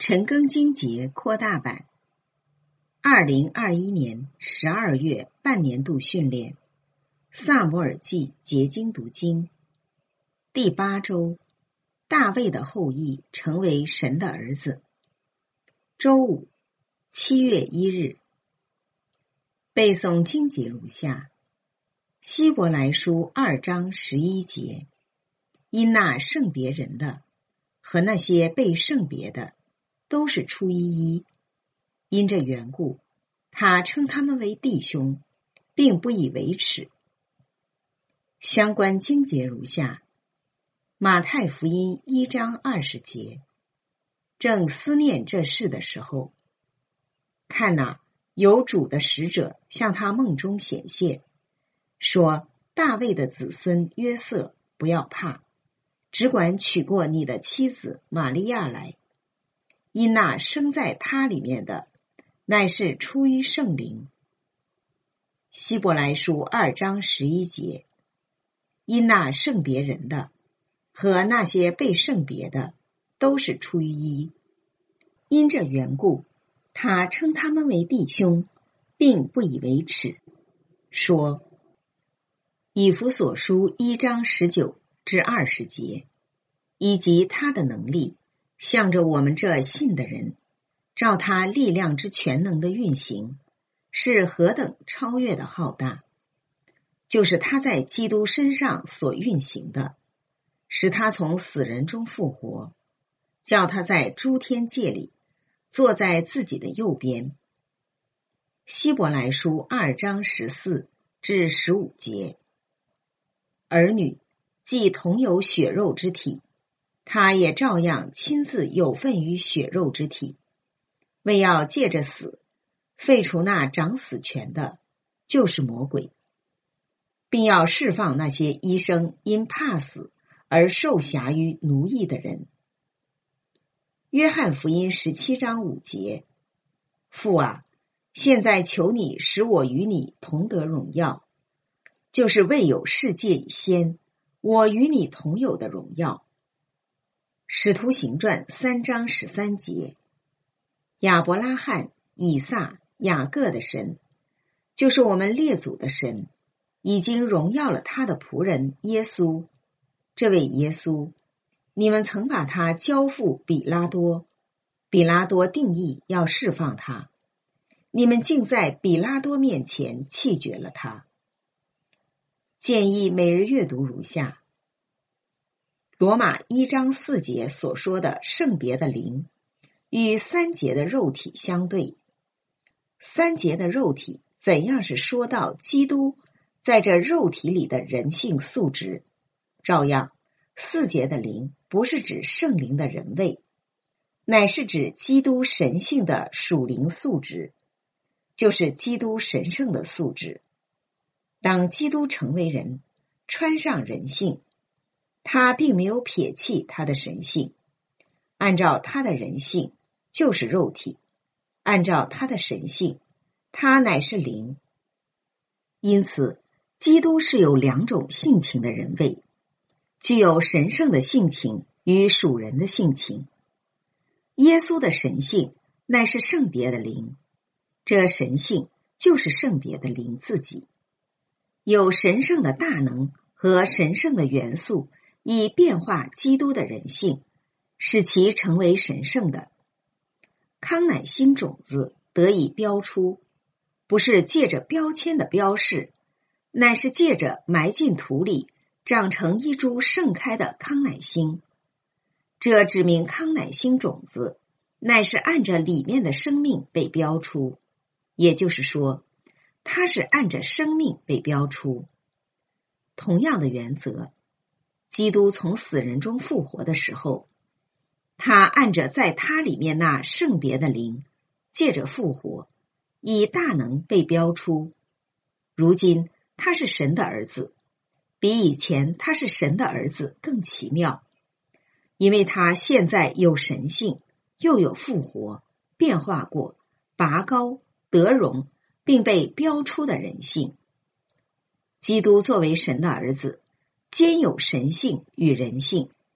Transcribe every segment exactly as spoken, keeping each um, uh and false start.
陈庚金节扩大版，二零二一年十二月半年度训练，萨姆耳记结晶读经，第八周，大卫的后裔成为神的儿子。周五，七月一日，背诵经节如下：希伯来书二章十一节，因那圣别人的和那些被圣别的都是出于一，因这缘故，他称他们为弟兄，并不以为耻。相关经节如下：马太福音一章二十节，正思念这事的时候，看哪，有主的使者向他梦中显现，说：大卫的子孙约瑟，不要怕，只管娶过你的妻子玛利亚来，因那生在他里面的，乃是出于圣灵。希伯来书二章十一节，因那圣别人的和那些被圣别的都是出于一，因这缘故，他称他们为弟兄，并不以为耻，说：以弗所书一章十九至二十节，以及他的能力向着我们这信的人，照他力量之全能的运行，是何等超越的浩大，就是他在基督身上所运行的，使他从死人中复活，叫他在诸天界里坐在自己的右边。希伯来书二章十四至十五节，儿女既同有血肉之体，他也照样亲自有份于血肉之体，为要借着死废除那掌死权的，就是魔鬼，并要释放那些医生因怕死而受辖于奴役的人。约翰福音十七章五节，父啊，现在求你使我与你同得荣耀，就是未有世界以先，我与你同有的荣耀。使徒行传三章十三节，亚伯拉罕、以撒、雅各的神，就是我们列祖的神，已经荣耀了他的仆人耶稣。这位耶稣，你们曾把他交付比拉多，比拉多定义要释放他，你们竟在比拉多面前弃绝了他。建议每日阅读如下：罗马一章四节所说的圣别的灵，与三节的肉体相对。三节的肉体怎样是说到基督在这肉体里的人性素质，照样四节的灵不是指圣灵的人位，乃是指基督神性的属灵素质，就是基督神圣的素质。当基督成为人，穿上人性，他并没有撇弃他的神性，按照他的人性就是肉体，按照他的神性，他乃是灵。因此基督是有两种性情的人位，具有神圣的性情与属人的性情。耶稣的神性乃是圣别的灵，这神性就是圣别的灵自己，有神圣的大能和神圣的元素，以变化基督的人性，使其成为神圣的。康乃馨种子得以标出，不是借着标签的标示，乃是借着埋进土里长成一株盛开的康乃馨。这指明康乃馨种子乃是按着里面的生命被标出，也就是说，它是按着生命被标出。同样的原则，基督从死人中复活的时候，他按着在他里面那圣别的灵，借着复活，以大能被标出。如今他是神的儿子，比以前他是神的儿子更奇妙，因为他现在有神性，又有复活、变化过、拔高、得荣，并被标出的人性。基督作为神的儿子，兼有神性与人性，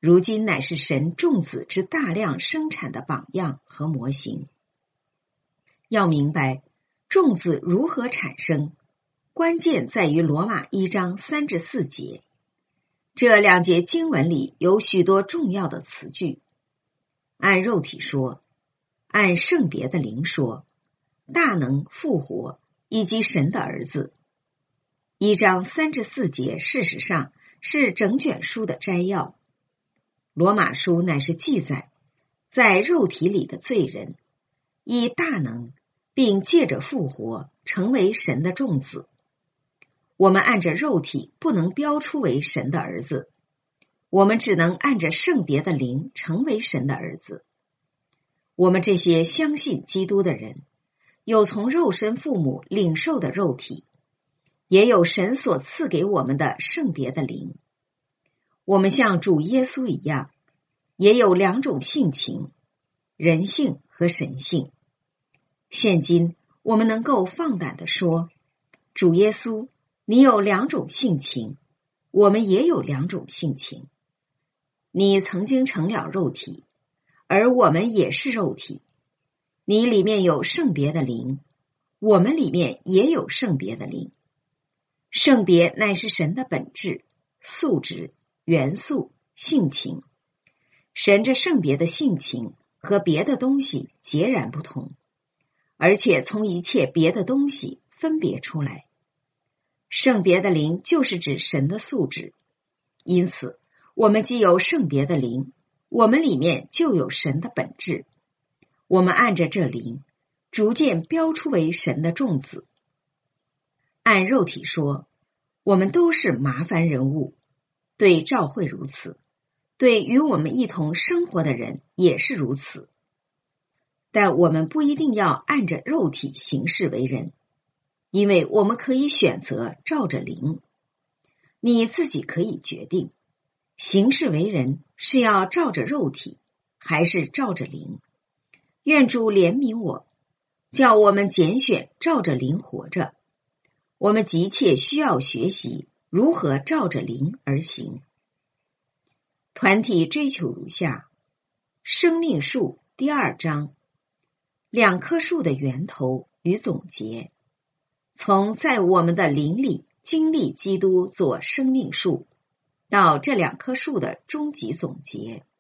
如今乃是神众子之大量生产的榜样和模型。要明白众子如何产生，关键在于罗马一章三至四节。这两节经文里有许多重要的词句。按肉体说，按圣别的灵说，大能复活以及神的儿子。一章三至四节事实上是整卷书的摘要。罗马书乃是记载在肉体里的罪人以大能并借着复活成为神的众子。我们按着肉体不能标出为神的儿子，我们只能按着圣别的灵成为神的儿子。我们这些相信基督的人，有从肉身父母领受的肉体，也有神所赐给我们的圣别的灵。我们像主耶稣一样，也有两种性情，人性和神性。现今我们能够放胆地说，主耶稣，你有两种性情，我们也有两种性情。你曾经成了肉体，而我们也是肉体。你里面有圣别的灵，我们里面也有圣别的灵。圣别乃是神的本质、素质、元素、性情。神这圣别的性情和别的东西截然不同，而且从一切别的东西分别出来。圣别的灵就是指神的素质，因此我们既有圣别的灵，我们里面就有神的本质。我们按着这灵，逐渐标出为神的众子。按肉体说，我们都是麻烦人物，对教会如此，对与我们一同生活的人也是如此。但我们不一定要按着肉体行事为人，因为我们可以选择照着灵。你自己可以决定，行事为人是要照着肉体，还是照着灵。愿主怜悯我，叫我们拣选照着灵活着。我们急切需要学习如何照着灵而行。团体追求如下：生命树第二章，两棵树的源头与总结，从在我们的灵里经历基督做生命树，到这两棵树的终极总结。